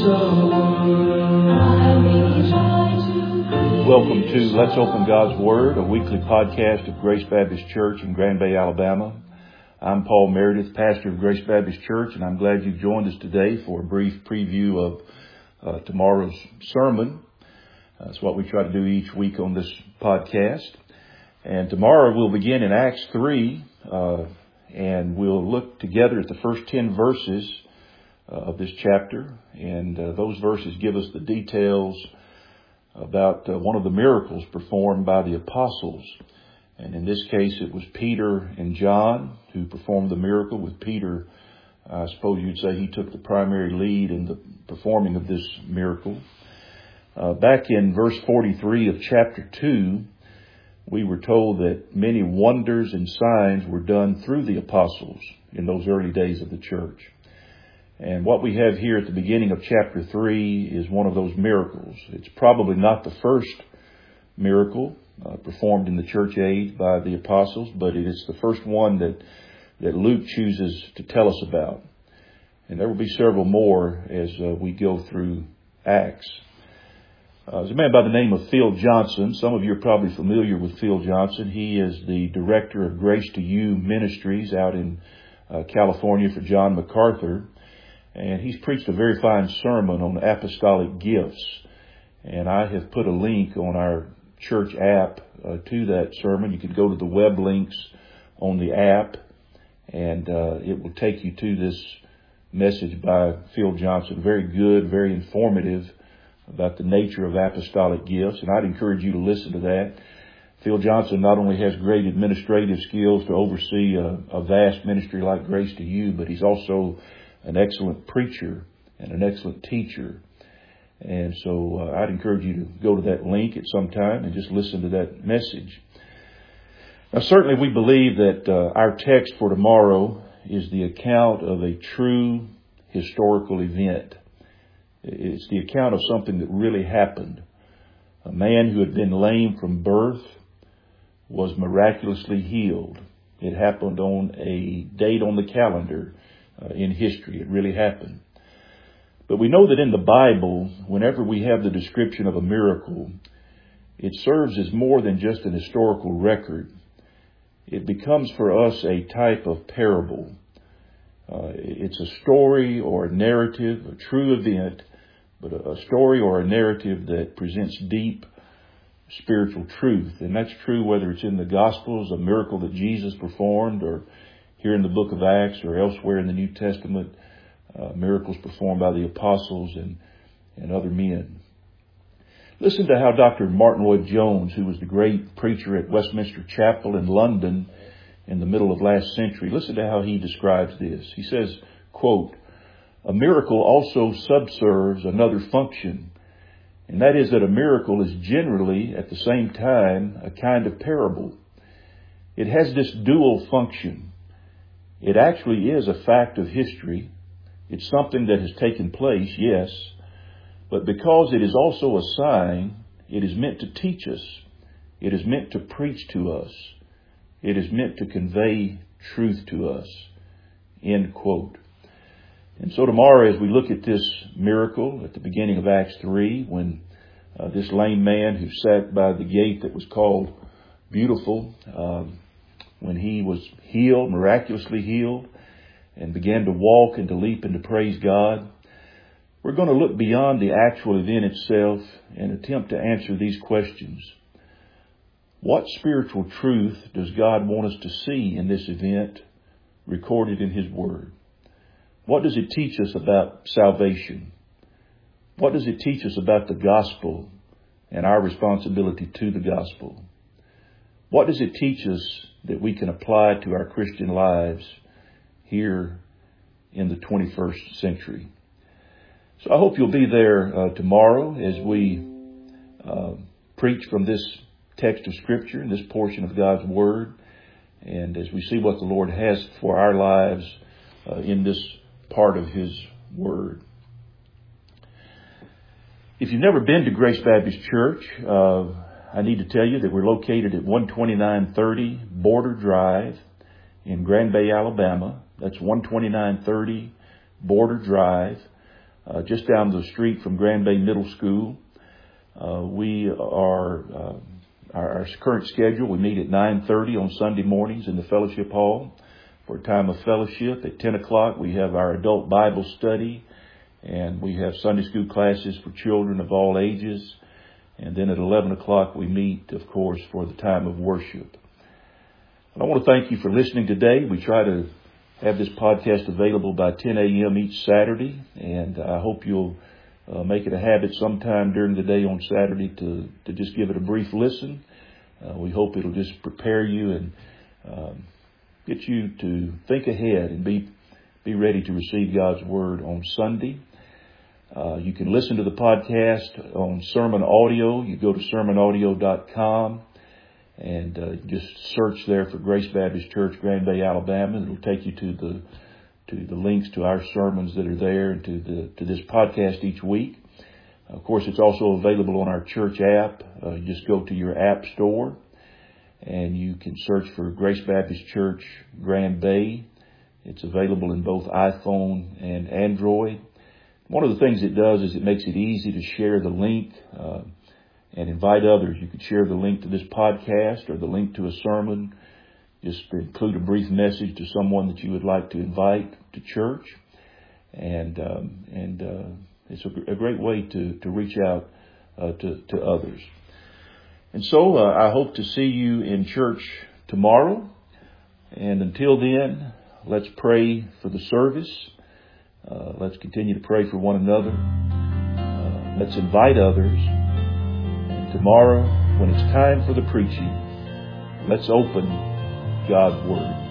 Welcome to Let's Open God's Word, a weekly podcast of Grace Baptist Church in Grand Bay, Alabama. I'm Paul Meredith, pastor of Grace Baptist Church, and I'm glad you've joined us today for a brief preview of tomorrow's sermon. That's what we try to do each week on this podcast. And tomorrow we'll begin in Acts 3, and we'll look together at the first 10 verses of this chapter. And those verses give us the details about one of the miracles performed by the apostles. And in this case, it was Peter and John who performed the miracle. With Peter, I suppose you'd say he took the primary lead in the performing of this miracle. Back in verse 43 of chapter 2, we were told that many wonders and signs were done through the apostles in those early days of the church. And what we have here at the beginning of chapter 3 is one of those miracles. It's probably not the first miracle performed in the church age by the apostles, but it is the first one that Luke chooses to tell us about. And there will be several more as we go through Acts. There's a man by the name of Phil Johnson. Some of you are probably familiar with Phil Johnson. He is the director of Grace to You Ministries out in California for John MacArthur. And he's preached a very fine sermon on apostolic gifts. And I have put a link on our church app to that sermon. You can go to the web links on the app, and it will take you to this message by Phil Johnson. Very good, very informative about the nature of apostolic gifts. And I'd encourage you to listen to that. Phil Johnson not only has great administrative skills to oversee a vast ministry like Grace to You, but he's also an excellent preacher and an excellent teacher. And so I'd encourage you to go to that link at some time and just listen to that message. Now, certainly we believe that our text for tomorrow is the account of a true historical event. It's the account of something that really happened. A man who had been lame from birth was miraculously healed. It happened on a date on the calendar in history. It really happened. But we know that in the Bible, whenever we have the description of a miracle, it serves as more than just an historical record. It becomes for us a type of parable. It's a story or a narrative, a true event, but a story or a narrative that presents deep spiritual truth. And that's true whether it's in the Gospels, a miracle that Jesus performed, or here in the book of Acts or elsewhere in the New Testament, miracles performed by the apostles and other men. Listen to how Dr. Martin Lloyd-Jones, who was the great preacher at Westminster Chapel in London in the middle of last century, listen to how he describes this. He says, quote, "A miracle also subserves another function, and that is that a miracle is generally at the same time a kind of parable. It has this dual function. It actually is a fact of history. It's something that has taken place, yes, but because it is also a sign, it is meant to teach us. It is meant to preach to us. It is meant to convey truth to us." End quote. And so tomorrow, as we look at this miracle at the beginning of Acts 3, when this lame man who sat by the gate that was called Beautiful, when he was healed, miraculously healed, and began to walk and to leap and to praise God, we're going to look beyond the actual event itself and attempt to answer these questions. What spiritual truth does God want us to see in this event recorded in His Word? What does it teach us about salvation? What does it teach us about the gospel and our responsibility to the gospel? What does it teach us that we can apply to our Christian lives here in the 21st century? So I hope you'll be there tomorrow as we preach from this text of Scripture and this portion of God's Word, and as we see what the Lord has for our lives in this part of His Word. If you've never been to Grace Baptist Church, I need to tell you that we're located at 12930 Border Drive in Grand Bay, Alabama. That's 12930 Border Drive. just down the street from Grand Bay Middle School. Our current schedule, we meet at 9:30 on Sunday mornings in the fellowship hall for a time of fellowship. At 10 o'clock, we have our adult Bible study, and we have Sunday school classes for children of all ages. And then at 11 o'clock, we meet, of course, for the time of worship. And I want to thank you for listening today. We try to have this podcast available by 10 a.m. each Saturday, and I hope you'll make it a habit sometime during the day on Saturday to just give it a brief listen. We hope it'll just prepare you and get you to think ahead and be ready to receive God's Word on Sunday. You can listen to the podcast on sermon audio. You go to sermonaudio.com and just search there for Grace Baptist Church, Grand Bay, Alabama. It'll take you to the links to our sermons that are there and to this podcast each week. Of course, it's also available on our church app. You just go to your app store and you can search for Grace Baptist Church, Grand Bay. It's available in both iPhone and Android. One of the things it does is it makes it easy to share the link and invite others. You could share the link to this podcast or the link to a sermon. Just include a brief message to someone that you would like to invite to church. And it's a great way to reach out to others. And so I hope to see you in church tomorrow. And until then, let's pray for the service. Let's continue to pray for one another. Let's invite others. And tomorrow, when it's time for the preaching, let's open God's Word.